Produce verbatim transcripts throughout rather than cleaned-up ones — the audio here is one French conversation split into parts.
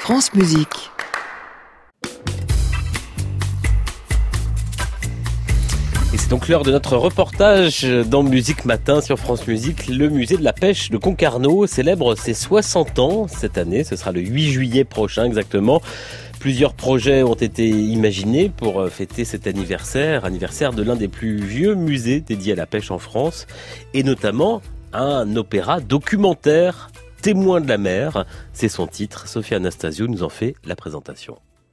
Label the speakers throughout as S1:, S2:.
S1: France Musique.
S2: Et c'est donc l'heure de notre reportage dans Musique Matin sur France Musique. Le musée de la pêche de Concarneau célèbre ses soixante ans cette année. Ce sera le huit juillet prochain exactement. Plusieurs projets ont été imaginés pour fêter cet anniversaire, anniversaire de l'un des plus vieux musées dédiés à la pêche en France, et notamment un opéra documentaire, Témoins de la mer. C'est son titre. Sophie Anastasio nous en fait la présentation.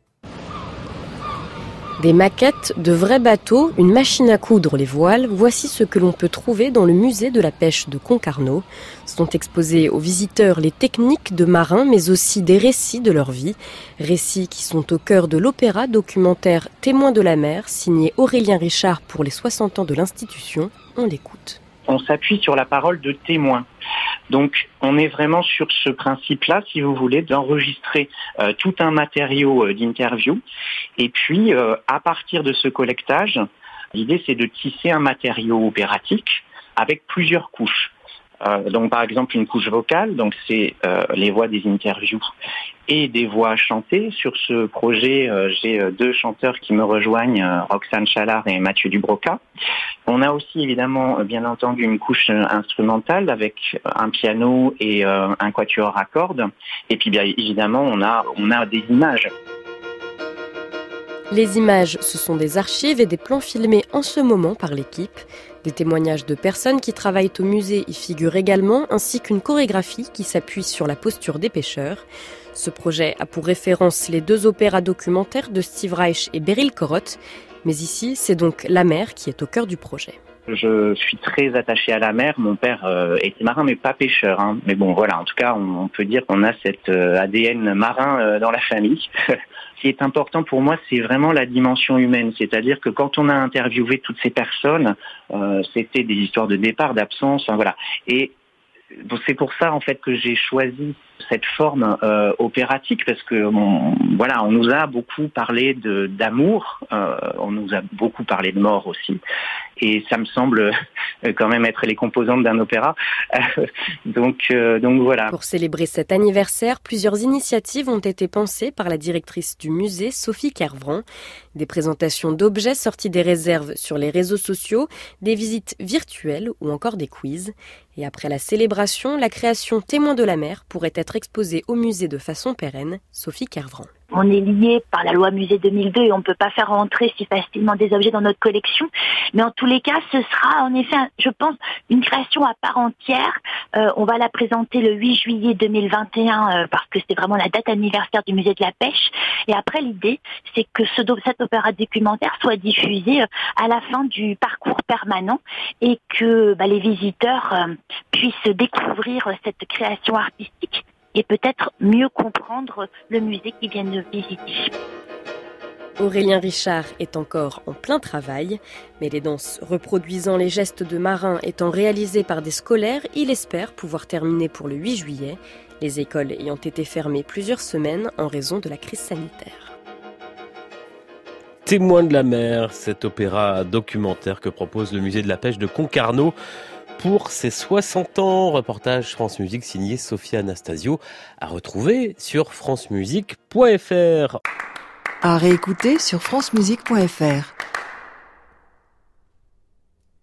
S3: Des maquettes de vrais bateaux, une machine à coudre les voiles, voici ce que l'on peut trouver dans le musée de la pêche de Concarneau. Sont exposés aux visiteurs les techniques de marins, mais aussi des récits de leur vie. Récits qui sont au cœur de l'opéra documentaire Témoins de la mer, signé Aurélien Richard pour les soixante ans de l'institution. On l'écoute.
S4: On s'appuie sur la parole de témoins. Donc, on est vraiment sur ce principe-là, si vous voulez, d'enregistrer euh, tout un matériau euh, d'interview. Et puis, euh, à partir de ce collectage, l'idée, c'est de tisser un matériau opératique avec plusieurs couches. Euh, donc, par exemple, une couche vocale, donc c'est euh, les voix des interviews et des voix chantées. Sur ce projet, euh, j'ai euh, deux chanteurs qui me rejoignent, euh, Roxane Chalard et Mathieu Dubroca. On a aussi évidemment, bien entendu, une couche instrumentale avec un piano et euh, un quatuor à cordes. Et puis, bien évidemment, on a on a des images.
S3: Les images, ce sont des archives et des plans filmés en ce moment par l'équipe. Des témoignages de personnes qui travaillent au musée y figurent également, ainsi qu'une chorégraphie qui s'appuie sur la posture des pêcheurs. Ce projet a pour référence les deux opéras documentaires de Steve Reich et Beryl Corotte. Mais ici, c'est donc la mer qui est au cœur du projet.
S4: Je suis très attaché à la mer. Mon père euh, était marin, mais pas pêcheur. Hein. Mais bon, voilà, en tout cas, on, on peut dire qu'on a cet euh, A D N marin euh, dans la famille. Ce qui est important pour moi, c'est vraiment la dimension humaine. C'est-à-dire que quand on a interviewé toutes ces personnes, euh, c'était des histoires de départ, d'absence, enfin, voilà. Et donc c'est pour ça en fait que j'ai choisi cette forme euh, opératique, parce que on, voilà, on nous a beaucoup parlé de d'amour, euh, on nous a beaucoup parlé de mort aussi, et ça me semble quand même être les composantes d'un opéra. donc euh, donc voilà.
S3: Pour célébrer cet anniversaire, plusieurs initiatives ont été pensées par la directrice du musée, Sophie Kervran. Des présentations d'objets sortis des réserves sur les réseaux sociaux, des visites virtuelles ou encore des quiz. Et après la célébration, la création Témoins de la mer pourrait être exposée au musée de façon pérenne. Sophie Kervran.
S5: On est lié par la loi musée deux mille deux et on ne peut pas faire rentrer si facilement des objets dans notre collection. Mais en tous les cas, ce sera en effet, je pense, une création à part entière. Euh, on va la présenter le huit juillet deux mille vingt et un euh, parce que c'est vraiment la date anniversaire du musée de la pêche. Et après, l'idée, c'est que ce, cet opéra documentaire soit diffusé euh, à la fin du parcours permanent et que bah, les visiteurs euh, puissent découvrir cette création artistique et peut-être mieux comprendre le musée qu'ils viennent de visiter.
S3: Aurélien Richard est encore en plein travail, mais les danses reproduisant les gestes de marins étant réalisées par des scolaires, il espère pouvoir terminer pour le huit juillet, les écoles ayant été fermées plusieurs semaines en raison de la crise sanitaire.
S2: Témoins de la mer, cet opéra documentaire que propose le musée de la pêche de Concarneau pour ses soixante ans. Reportage France Musique signé Sophie Anastasio, à retrouver sur francemusique point f r.
S1: À réécouter sur francemusique point f r.